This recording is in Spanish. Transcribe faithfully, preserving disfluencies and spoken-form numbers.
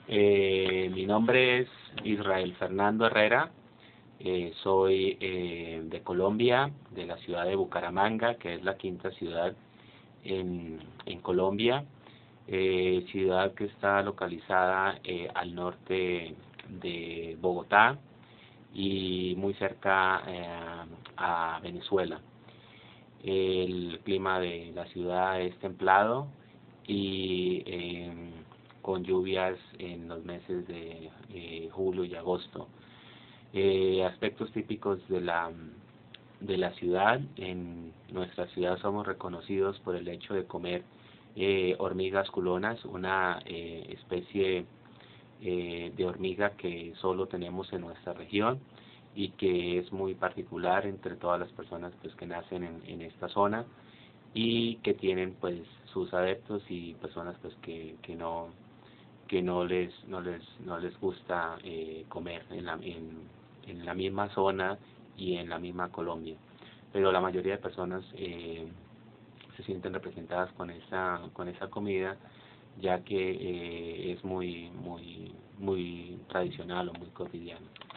Eh, mi nombre es Israel Fernando Herrera, eh, soy eh, de Colombia, de la ciudad de Bucaramanga, que es la quinta ciudad en, en Colombia, eh, ciudad que está localizada eh, al norte de Bogotá y muy cerca eh, a Venezuela. El clima de la ciudad es templado y eh, con lluvias en los meses de eh, julio y agosto. Eh, aspectos típicos de la de la ciudad: en nuestra ciudad somos reconocidos por el hecho de comer eh, hormigas culonas, una eh, especie eh, de hormiga que solo tenemos en nuestra región y que es muy particular entre todas las personas pues que nacen en, en esta zona, y que tienen pues sus adeptos y personas pues que, que no que no les no les no les gusta eh, comer en la en, en la misma zona y en la misma Colombia, pero la mayoría de personas eh, se sienten representadas con esa con esa comida, ya que eh, es muy muy muy tradicional o muy cotidiano.